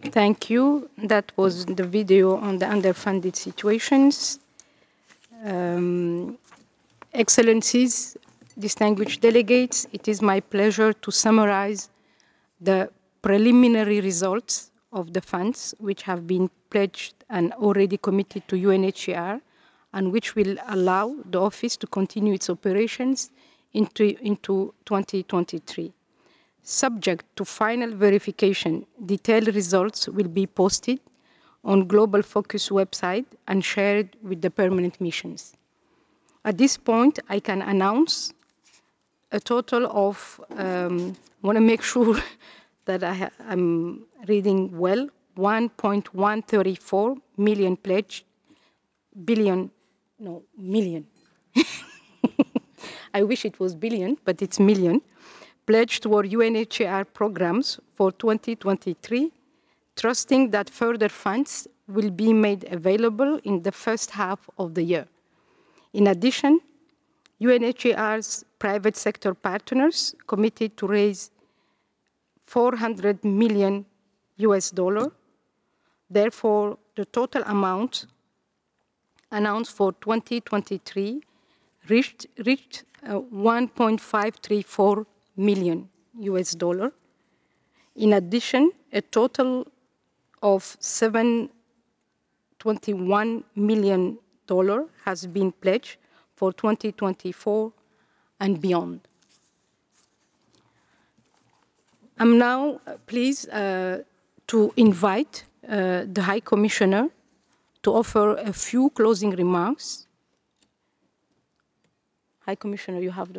Thank you. That was the video on the underfunded situations. Excellencies, distinguished delegates, it is my pleasure to summarize the preliminary results of the funds which have been pledged and already committed to UNHCR and which will allow the office to continue its operations into 2023. Subject to final verification, detailed results will be posted on Global Focus website and shared with the permanent missions. At this point, I can announce a total of, want to make sure that I'm reading well, 1.134 million pledged, million. I wish it was billion, but it's million, pledged toward UNHCR programs for 2023, trusting that further funds will be made available in the first half of the year. In addition, UNHCR's private sector partners committed to raise 400 million US dollar. Therefore, the total amount announced for 2023 reached 1.534 million US dollar. In addition, a total of $721 million has been pledged for 2024 and beyond. I'm now pleased to invite the High Commissioner to offer a few closing remarks. High Commissioner, you have the